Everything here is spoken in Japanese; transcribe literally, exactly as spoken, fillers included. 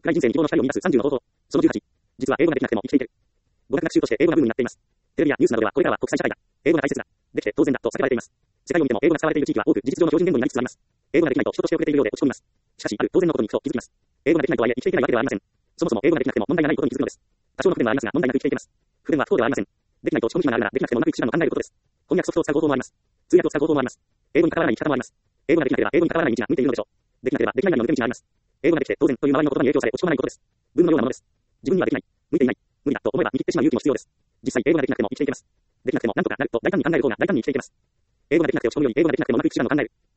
暗い人生に希望の光を見出すさんじゅうの方法。そのじゅうはち。実は英語ができなくても生きていける。語学学習として英語がブームになっています。テレビやニュースなどではこれからは国際社会だ。英語が大切だ。できて当然だと叫ばれています。世界を見ても英語が使われている地域は多く事実上の標準言語になりつつあります。英語ができないと人として遅れているようで落ち込みます。しかし、ある当然のことに行くと気づきます。英語ができないとはいえ生きていけないわけではありません。そもそも英語ができなくても問題がないことに気づくのです。多少の不便はありますが問題なく生きていけます。不便は不幸ではありません。できないと落ち込む暇があるならできなくてもうまくいく手段を考えることです。翻訳ソフトを使う方法もあります。通訳を使う方法もあります。英語に関わらない生き方もあります。英語ができなければ英語に関わらない道が向いているのでしょう。できなければできないような抜け道があります。英語ができて当然という周りの言葉に影響され落ち込まないことです。文のようなものです。自分にはできない、向いていない、無理だと思えば握ってしまう勇気も必要です。実際英語ができなくても生きていけます。できなくてもなんとかなると大胆に考える方が大胆に生きていけます。英語ができなくて落ち込むより英語ができなくてもうまくいく手段を考える。